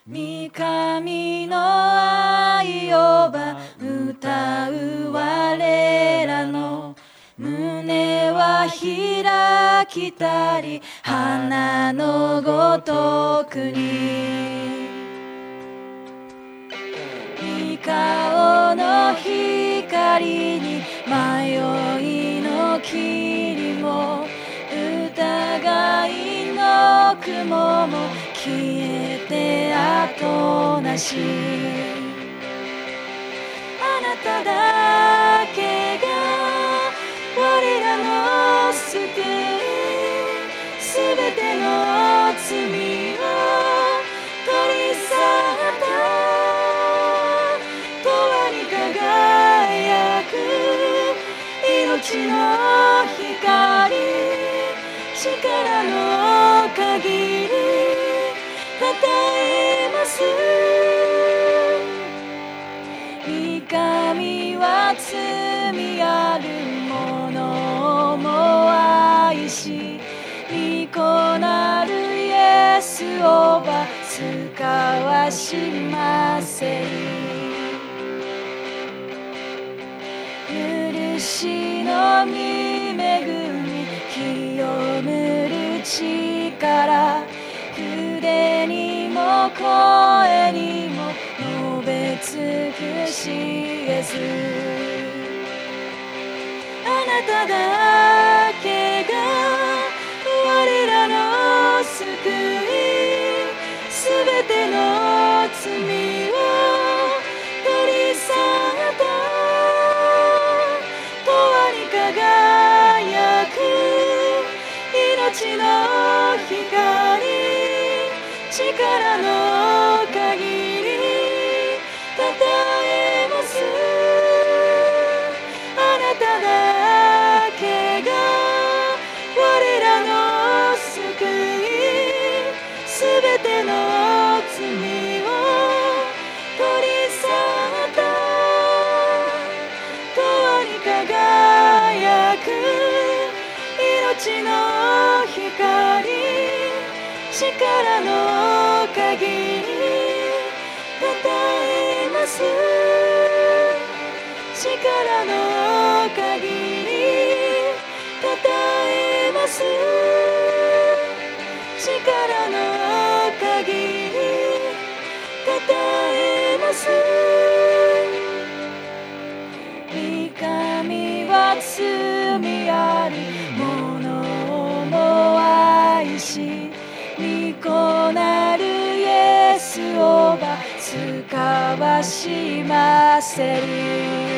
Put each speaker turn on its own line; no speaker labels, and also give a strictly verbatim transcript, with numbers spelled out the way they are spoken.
御神の愛をば歌う我らの胸は開きたり花のごとくに御顔の光に迷いの霧も疑いの雲も消えて後なしあなただけが我らの救いすべての罪を取り去った永遠に輝く命の光力の限りたたえます御神は罪ある者も愛し御子なるイエスをば使わしませる許しの御恵み清むる力筆にも声にも述べ尽くしえずあなただけが我らの救いすべての罪を取り去った永遠に輝く命の光力の限りたたえますあなただけが我らの救いすべての罪を取り去った永遠に輝く命の光力の限りたたえます力の限りたたえます力の限りたたえます御神は罪ある者も愛し御子なるイエスをば使わしませる